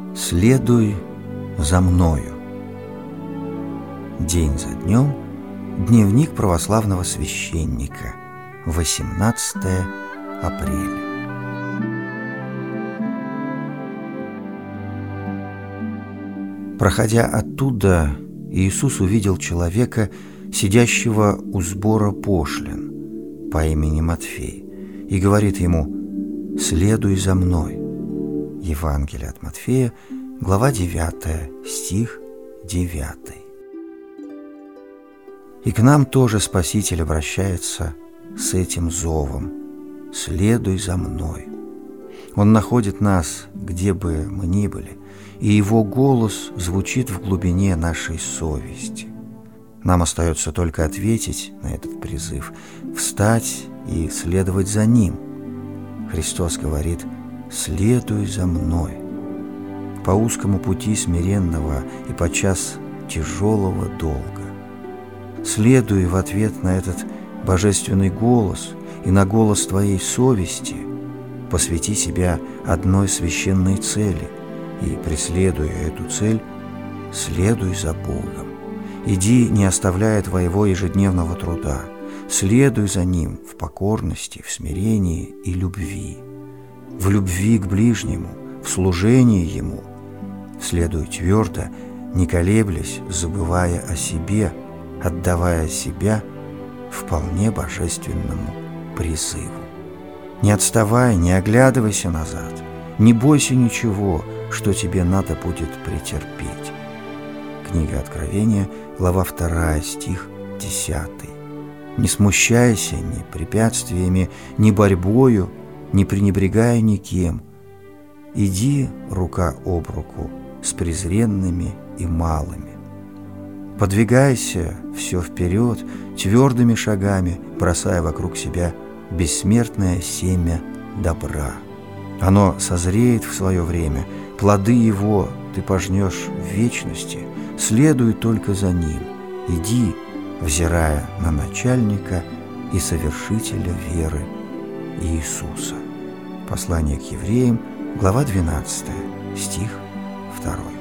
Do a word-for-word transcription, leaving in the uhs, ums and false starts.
Следуй за мною. День за днем. Дневник православного священника. восемнадцатое апреля. Проходя оттуда, Иисус увидел человека, сидящего у сбора пошлин, по имени Матфей, и говорит ему: «Следуй за мной». Евангелие от Матфея, глава девятая, стих девятый. И к нам тоже Спаситель обращается с этим зовом: «Следуй за мной». Он находит нас, где бы мы ни были, и Его голос звучит в глубине нашей совести. Нам остается только ответить на этот призыв, встать и следовать за Ним. Христос говорит: «Следуй за мной». По узкому пути смиренного и подчас тяжелого долга. Следуй в ответ на этот божественный голос и на голос твоей совести, посвяти себя одной священной цели и, преследуя эту цель, следуй за Богом. Иди, не оставляя твоего ежедневного труда, следуй за Ним в покорности, в смирении и любви, в любви к ближнему, в служении Ему. Следуй твердо, не колеблясь, забывая о себе, отдавая себя вполне божественному призыву. Не отставай, не оглядывайся назад, не бойся ничего, что тебе надо будет претерпеть. Книга Откровения, глава вторая, стих десятый. Не смущайся ни препятствиями, ни борьбою, не пренебрегая никем. Иди рука об руку с презренными и малыми. Подвигайся все вперед твердыми шагами, бросая вокруг себя бессмертное семя добра. Оно созреет в свое время, плоды его ты пожнешь в вечности. Следуй только за ним, иди, взирая на начальника и совершителя веры Иисуса. Послание к евреям, глава двенадцатая, стих второй.